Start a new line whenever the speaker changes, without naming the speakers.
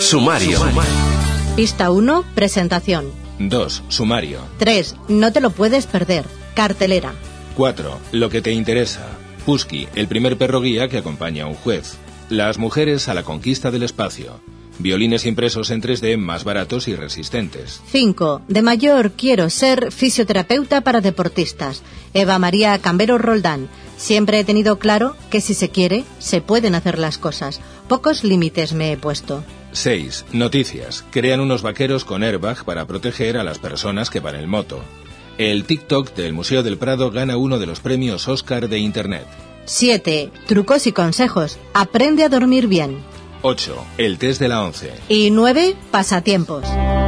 Sumario.
Pista 1, presentación.
2. Sumario.
3, no te lo puedes perder, cartelera.
4. Lo que te interesa. Husky, el primer perro guía que acompaña a un juez. Las mujeres a la conquista del espacio. Violines impresos en 3D más baratos y resistentes.
5. De mayor quiero ser fisioterapeuta para deportistas. Eva María Cambero Roldán. Siempre he tenido claro que si se quiere, se pueden hacer las cosas. Pocos límites me he puesto.
6. Noticias. Crean unos vaqueros con airbag para proteger a las personas que van en moto. El TikTok del Museo del Prado gana uno de los premios Oscar de Internet.
7. Trucos y consejos. Aprende a dormir bien.
8. El test de la 11.
Y 9. Pasatiempos.